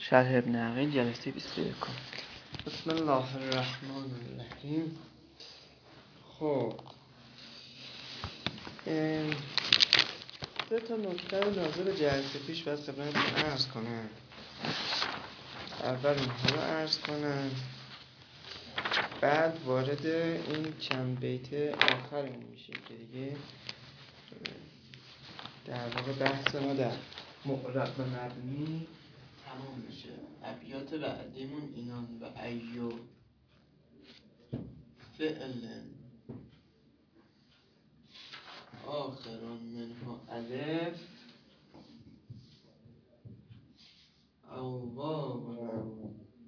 شرح ابن عقیل جلسه 21. بسم الله الرحمن الرحیم. خب سه تا نکته رو راجع به جلسه پیش باید خدمتتون عرض کنم. اول اونها رو عرض کنم، بعد وارد این چند بیت آخرمون میشیم که دیگه در واقع بحث ما در معرب و مبنی تمام میشه. ابیات بعدیمون اینان: و ایو فعل آخرون منها الف او واو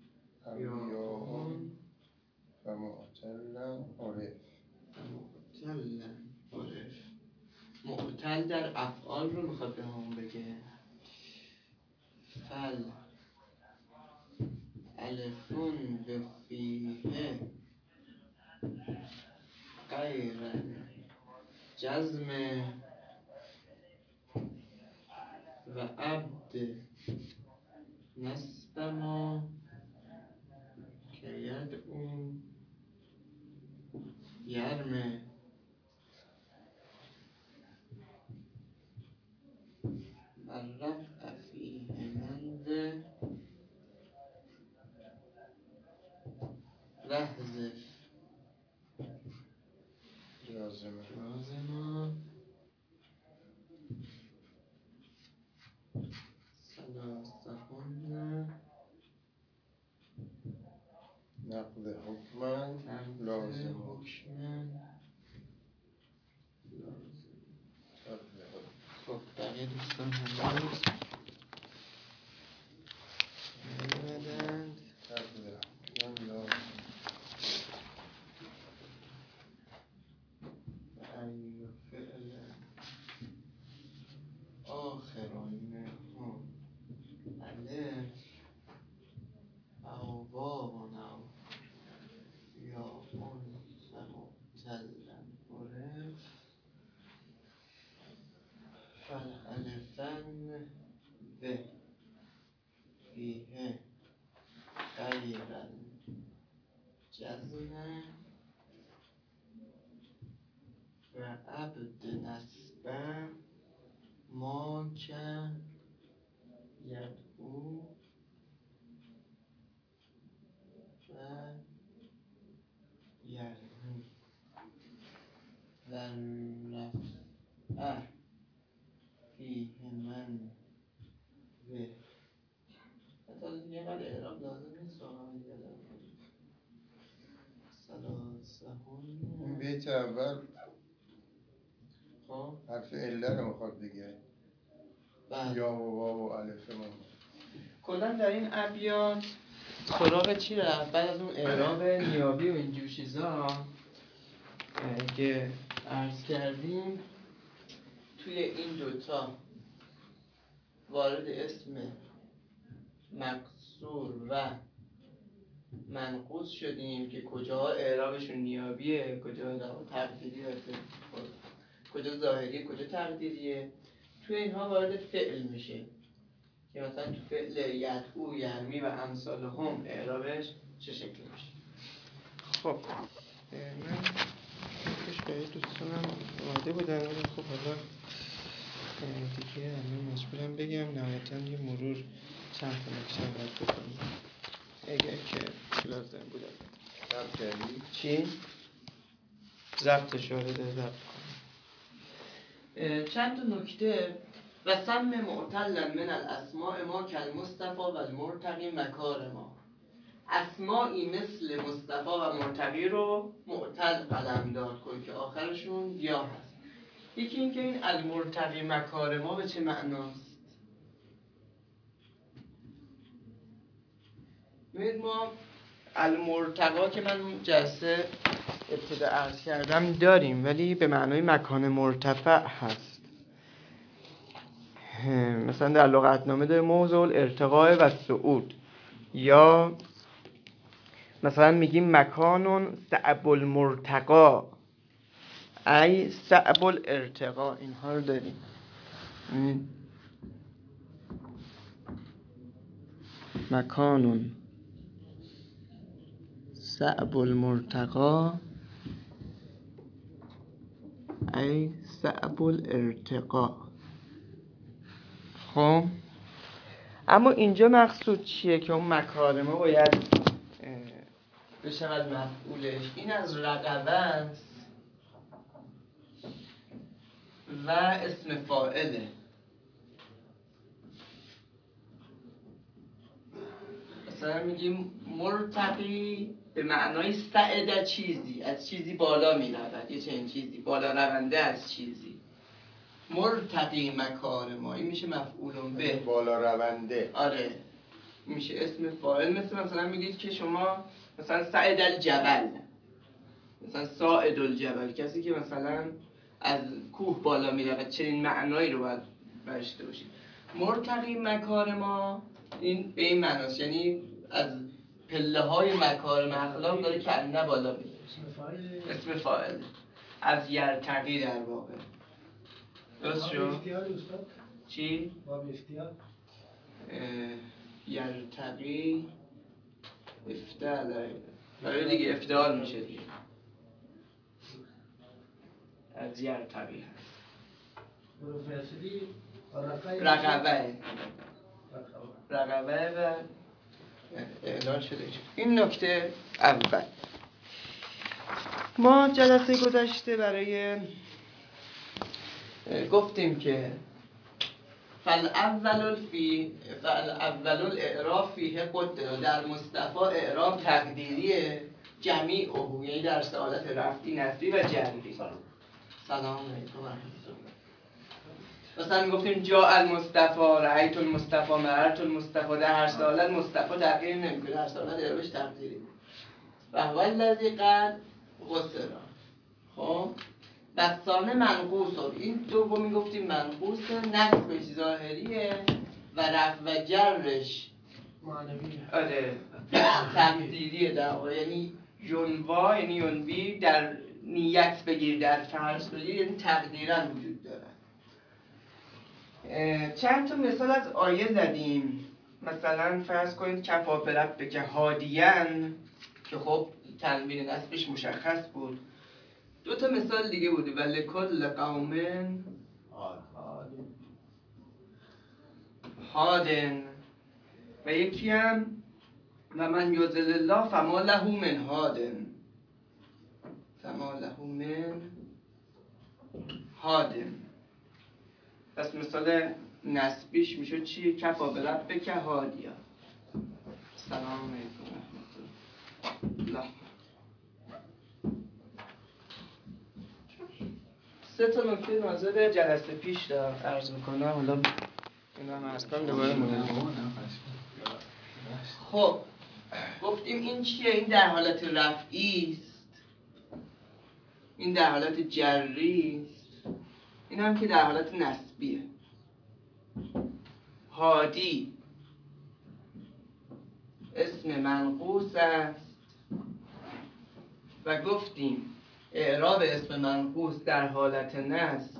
یاون فمعتلا عرف. معتل در افعال رو میخواد به همون بگه. فل الفون و فیه غیر جزم و عبد نسب ما که یدعون یرمه و رفع فیه منذ لحظف جازما سلاسهن نقض حکمن لازم. خب بقیه دوستان هنوز نیومدند. ای فعل آخرون منها الف او واون او یاون فمعتلن عرف فالالفن و فیه غیر الجزم و عبد نسب ما که یدعو و یرمی و رفع فیه من و حتی دیگه اینقدر اعراب لازم نیست واقعا یادم سلاسهن. این بیت اول خب حرف عله رو میخواد بگه. بله. یا و واو و الف ما کلا در این ابیات سراغ چی رفت؟ بعد از اون اعراب نیابی و اینجور چیزا که عرض کردیم، توی این دوتا وارد اسم مقصور و منقوص شدیم که کجاها اعرابشون نیابیه، کجا تقدیریه، کجا ظاهریه، کجا تقدیریه. توی اینها وارد فعل میشه که مثلا تو فعل یدعو، یرمی و امثالهم اعرابش چه شکلی میشه. خب من پیش برای دوستانم اومده بودن، ولی خب حالا دیگه همین مجبورم بگم نهایتا یه مرور چند تا نکته باید بکنیم اگر که لازم بود. ضبط کردی؟ چی؟ ضبط شده ضبط کنم. چند تا نکته. و سم معتلا من الاسماء ما کالمصطفی و المرتقی مکار ما. اسمایی مثل مصطفی و مرتقی رو معتل قلمداد کن که آخرشون یا هست. یکی این که این المرتقی مکار ما به چه معناست؟ ببینید ما المرتقا که من جلسه ابتدا عرض کردم داریم، ولی به معنای مکان مرتفع هست. مثلا در لغتنامه داره موضع الارتقاء و الصعود، یا مثلا میگیم مکانون صعب المرتقا ای صعب الارتقاء، اینها رو داریم. مکان صعب المرتقا ای صعب الارتقا. خب اما اینجا مقصود چیه که اون مکارمه باید بشود مفعولش؟ این از رقبه است و اسم فاعله. مثلا میگیم مرتقی به معنای صعد چیزی، از چیزی بالا میرود، یه چنین چیزی، بالا رونده از چیزی. مرتقی مکارم، این میشه مفعول به، بالا رونده. آره میشه اسم فاعل. مثلا میگید که شما مثلا صعد الجبل، مثلا صاعد الجبل، کسی که مثلا از کوه بالا میرود، چنین معنایی رو باید داشته باشید. مرتقی مکارم این به این معناست، یعنی از پله های مکارم اخلاق داره که نه بالا میره. اسم فاعل از یرتقی در واقع. درست شد؟ چی؟ باب افتیال یرتقی افتعال، برای دیگه افتعال میشه دیگه، از یرتقی هست. رقبه و اعلان شده. این نکته اول. ما جلسه گذشته برای گفتیم که فالاول الاعراب فیه قدر، در مصطفی اعراب تقدیریه جمیعه، یعنی در حالت رفعی نصبی و جری. سلام علیکم و رحمت الله. مثلا میگفتیم جاء المصطفی، رأیت المصطفی، مررت المصطفی، در هر حالت مصطفی تغییر نمیکنه، در هر حالت اعرابش تقدیری. و هو الذی قد قصر. خب بسانه منقوص، این دومی گفتیم منقوص، نصبش ظاهریه و رفع و جرش معنویه. آره تقدیریه در واقع، یعنی ینوا، یعنی ینوی، در نیت بگیر، در فرض بگیر، یعنی تقدیرا وجود داره. چند تا مثال از آیه زدیم. مثلا فرض کنید کفا بربک هادیان، که خب تنوین نصبش مشخص بود. دو تا مثال دیگه بوده، ولی کل قوم هادن، و یکی هم و من یضلل الله فما له من هادن، فما له من هادن. پس مثال نسبیش میشه چی؟ کفا بربک هادیا. سلام علیکم و رحمت الله. سه تا نکته ناظر به جلسه پیش دارم عرض میکنم، حالا اینا هم عرض کنم دوباره خب گفتیم این چیه؟ این در حالت رفعی است، این در حالت جری است، این هم که در حالت نسبیه. هادی اسم منقوص است و گفتیم اعراب اسم منقوص در حالت نصب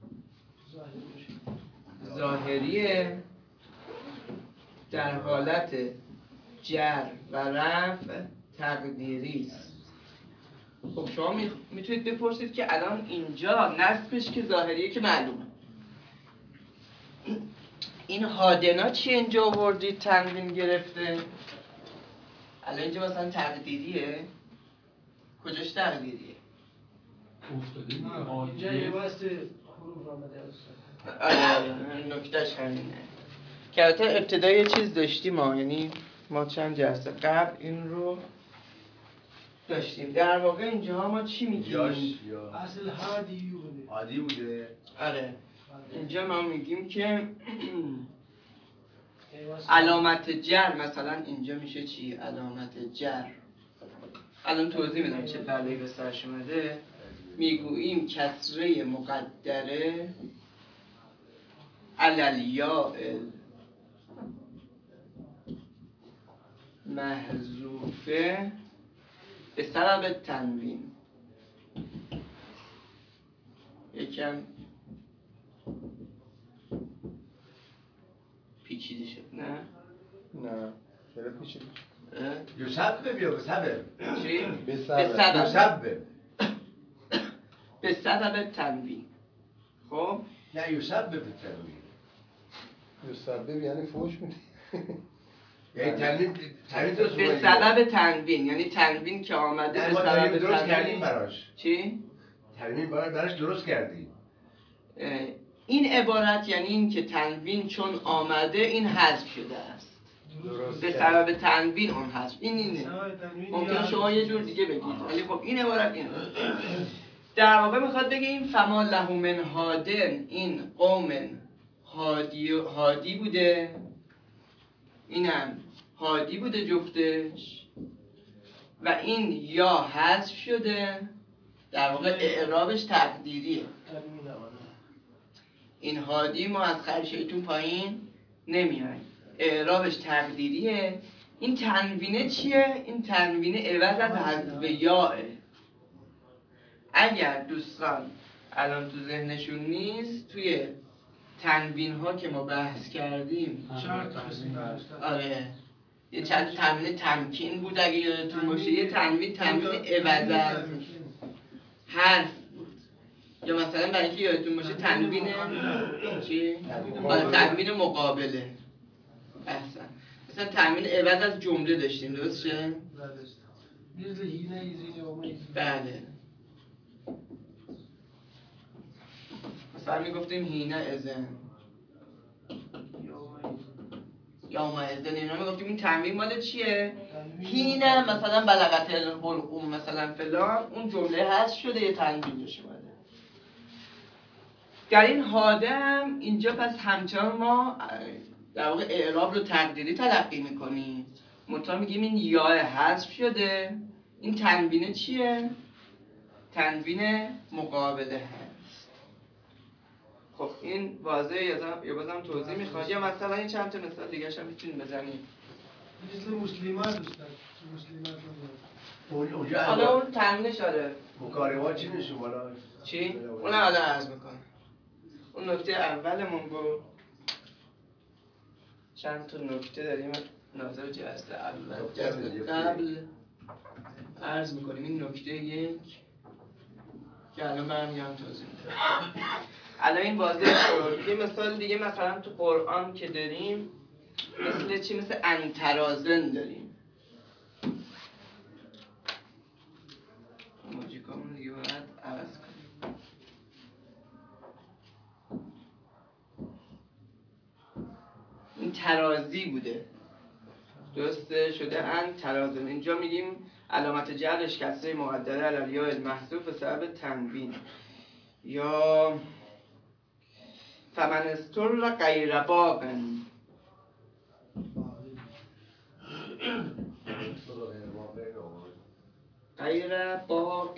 ظاهریه، در حالت جر و رفع تقدیری است. خب شما میتونید بپرسید که الان اینجا نصبش که ظاهریه که معلومه، این هادنا چی اینجا آوردید تنوین گرفته؟ الان اینجا مثلا تقدیریه، کجاش تقدیریه؟ اینجا یه واسه حروف آمده است. آره نکتهش همینه که البته ابتدای یه چیز داشتیم یعنی ما چند جلسه قبل این رو داشتیم. در واقع اینجا ما چی میگیم؟ اصل هادی بوده. آره اینجا ما میگیم که علامت جر، مثلا اینجا میشه چی؟ علامت جر الان توضیح میدم چه بلایی به سرش اومده. میگوییم کسره مقدره علیاء محذوفه به سبب تنوین. یکم پیچیده شد نه؟ نه چرا پیچیده؟ یسبب یا بسبب؟ چی؟ به به سبب. سبب یسبب. به سبب تنوین. خب نه یسبب تنوین. یسبب یعنی فوش میده. یعنی تنوین درست به سبب تنوین، یعنی تنوین که آمده به سبب درست کردیم تنوین. براش. چی؟ تنوین براش درست کردیم. این عبارت یعنی این که تنوین چون آمده این حذف شده است. به سبب تنوین اون حذف. اینه. ممکنه شما یه جور دیگه بگید ولی خب این عبارت اینه. در واقع میخواد بگه این فما له من هادن، این قوم هادی بوده، اینم هادی بوده جفتش و این یا حذف شده، در واقع اعرابش تقدیریه. این هادی ما از خرشیتون پایین نمیایم، اعرابش تقدیریه. این تنوینه چیه؟ این تنوینه عوض از حذف یاه. اگر دوستان الان تو ذهنشون نیست، توی تنوین ها که ما بحث کردیم آره یه چند تنوین تمکین بود اگه یادتون باشه، یه تنوین عوض از حرف بود، یا مثلا برای اینکه یادتون باشه تنوین چی؟ تنوین مقابله. احسن. مثلا تنوین عوض از جمله داشتیم، درسته؟ بله. مثلا میگفتیم هینه ازن یا ما ازن، اینا میگفتیم این تنوین مال چیه؟ هینه مثلا بلغت الحلقوم مثلا فلان، اون جمله هست شده یه تنوین داشته اومده. در این هادم اینجا پس همچنان ما در واقع اعراب رو تقدیری تلقی میکنیم، منتها میگیم این یا حذف شده، این تنوینه چیه؟ تنوین مقابله هست. خب این واضحه یا بازم توضیح میخواد، یا مثلا این چند تا مثال دیگه هم میتونیم بزنیم. مثل مسلمات دوستان، مسلمات حالا اون تنوینش آره مکارمات چی نشون بالا؟ چی؟ اون حالا عرض میکنم. اون نکته اولمون بود، چند تا نکته داریم ناظر جلسه اول جلسه قبل عرض میکنیم. این نکته یک که الان برمیگردم توضیح میدم. الان این واضح شد. یه مثال دیگه مثلا تو قرآن که داریم مثل چی؟ مثل انترازن داریم. موجیکامون دیگه باید عوض کنیم. این ترازی بوده، درسته؟ شده ان ترازن. اینجا میگیم علامت جرش کسره مقدره علی الیاء المحذوف به سبب تنوین. یا فمن استر غیر باغ، غیر باغ،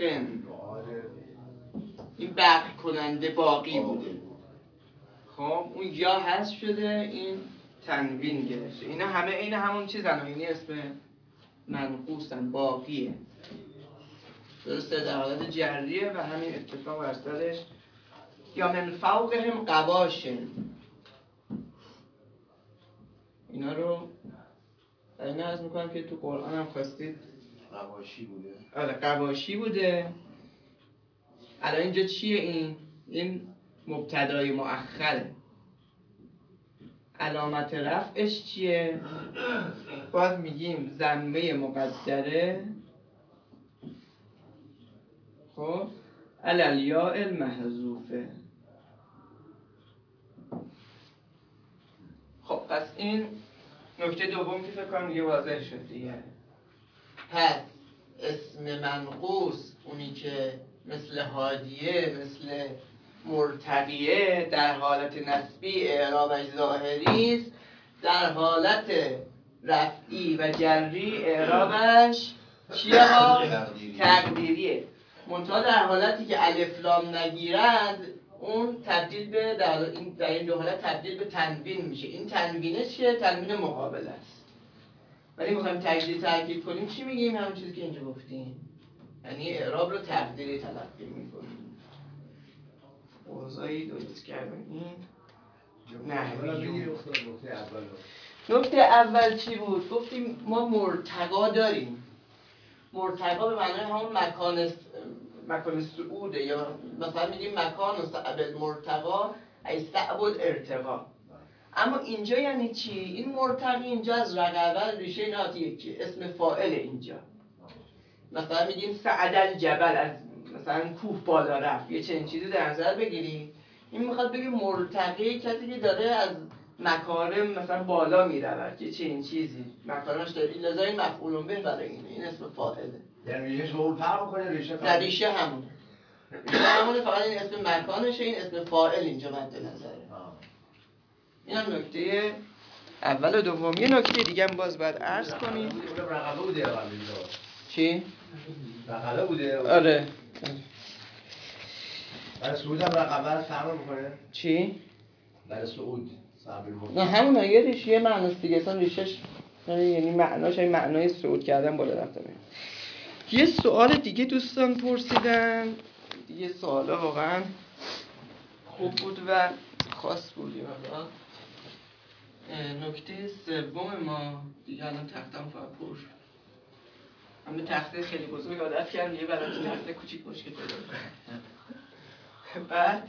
این بغ کننده باقی بوده. خب اون یا حذف شده، این تنوین گرفته. اینا همه این همون چیزن، یعنی اسم منقوصن، باقیه، درسته؟ در حالت جریه و همین اتفاق بر سرش. یا من فوقهم قواشن، اینا رو این عرض میکنم که تو قرآن هم خواستید. قواشی بوده. آره قواشی بوده. الان اینجا چیه؟ این مبتدای مؤخره. علامت رفعش چیه؟ باز میگیم ضمه مقدره، خب علی الیاء المحذوفه. خب پس این نکته دوم که فکر کنم دیگه واضح شد دیگه. پس اسم منقوص، اونی که مثل هادیه، مثل مرتقیه، در حالت نسبی اعرابش ظاهری است، در حالت رفعی و جری اعرابش چیه ها؟ تقدیریه. منتها در حالتی که الف لام نگیرد اون تبدیل به در این دو حالت تبدیل به تنوین میشه. این تنوینه چیه؟ تنوین مقابل است. ولی میخوایم تجدید تاکید کنیم چی میگیم؟ همون چیزی که اینجا گفتیم، یعنی اعراب رو تقدیری تلقی میکنیم. اوضاعی درست کردن این نه نکته اول چی بود؟ گفتیم ما مرتقا داریم. مرتقا به معنای همون مکان صعوده، یا مثلا میگیم مکان صعب المرتقا ای صعب الارتقا. اما اینجا یعنی چی؟ این مرتقی اینجا از رقبه ریشه نهات یکی، اسم فاعل اینجا. مثلا میگیم صعد الجبل، از مثلا کوه بالا رفت، یه چنین چیزی در نظر بگیری. این میخواد بگه مرتقی کسی که داره از مکارم مثلا بالا میرود، یه چنین چیزی مکارمش داره، لذا این مفعول به برای اینه، این اسم فاعله. یعنی ریشه صعود فرق میکنه ریشه نه ریشه همونه، ریشه همونه، فقط این اسم مکانشه، این اسم فاعل اینجا مد نظره. این هم نکته اول و دوم. یه نکته دیگه هم باز باید عرض کنیم. رقبه بوده اول چی؟ رقبه بوده. آره. برای صعود هم رقبه فرق میکنه. چی؟ برای صعود صعب المرتقا. نه همونه، یه ریشه، یه معناست دیگه، اصلا ریشش یعنی معناش این معنای صعود کردن بالا رفتن. یه سوال دیگه دوستان پرسیدن، دیگه سوالا واقعا خوب بود و خاص بود. نکته سوم ما دیگه الان تختم فقط پر شد. من به تخته خیلی بزرگ عادت کردم، یه برای تخته کوچیک مشکل پیدا کنم. بعد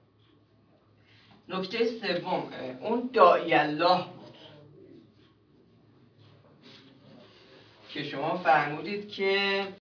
نکته سوم اون داعی الله بود که شما فرمودید که